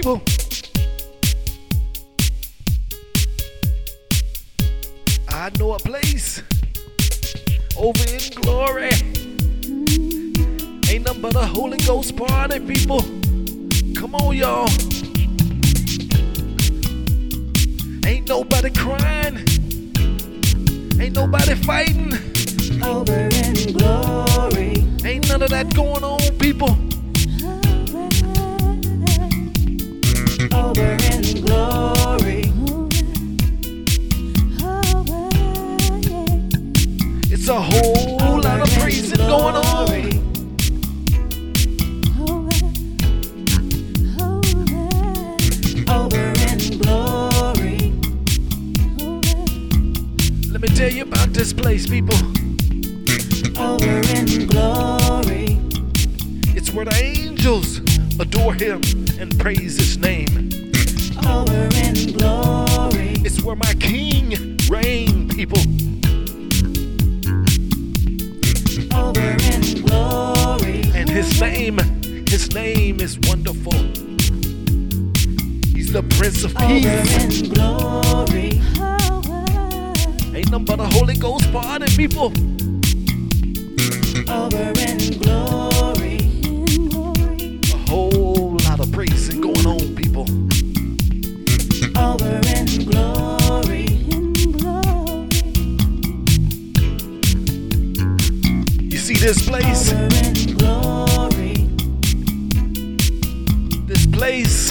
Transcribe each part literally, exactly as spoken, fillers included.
people. I know a place over in Glory. Ain't nothing but a Holy Ghost party, people. Come on, y'all. Ain't nobody crying. Ain't nobody fighting. Over in Glory. Ain't none of that going on, people. Over in Glory. It's a whole Over lot of praising going on. Over in Glory. Let me tell you about this place, people. Over in Glory. It's where the angels adore him and praise his name. Over in Glory. It's where my King reign, people. Over in Glory. And his name, his name is wonderful. He's the Prince of Over Peace. in Glory. Ain't nothing but a Holy Ghost party, people. Over in Glory. A whole lot of praising going on, people. Over in Glory. You see this place? Over in Glory. This place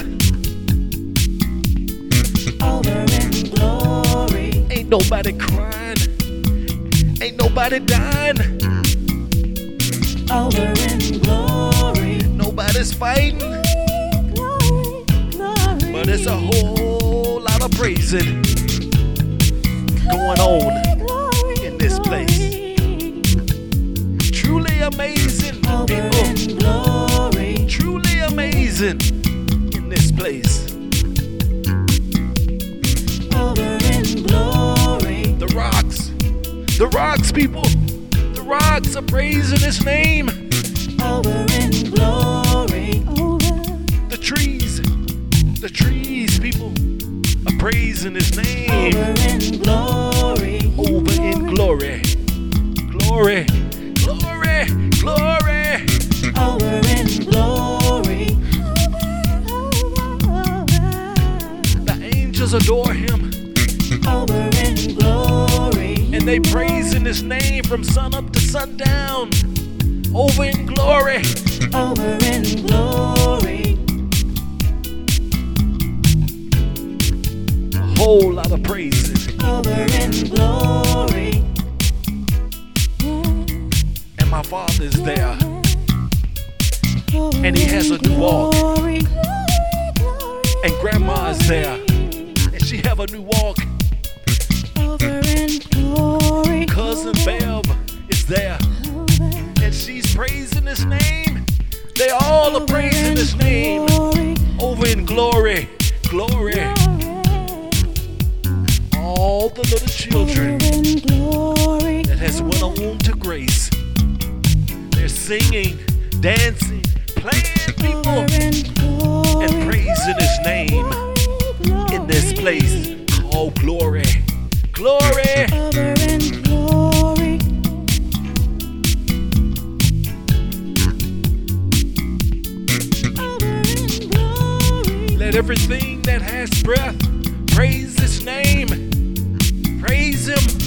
Over in Glory. ain't nobody crying. Ain't nobody dying. Over in Glory. Nobody's fighting. But it's a whole lot of praising going on in this place. Truly amazing, Over people. in Glory. Truly amazing in this place. Over in Glory. The rocks, the rocks, people. The rocks are praising his name. Over in Glory. The trees, the trees, people, are praising his name. Over in Glory. Over in Glory. Glory, glory, glory. Over in Glory. The angels adore him, Over in Glory. and they praising his name from sun up to sundown. Over in Glory. Over in Glory. A whole lot of praises. Over in Glory. And my Father's there, and he has a new walk. And Grandma's there, and she have a new walk. Over in Glory. Cousin Bev is there, and she's praising his name. They all are praising his name. Over in Glory, glory. All the little children that has went on to grace, they're singing, dancing, playing, people, and praising his name in this place called Glory. Glory. Over in Glory. Over in Glory. Let everything that has breath praise his name. Praise him.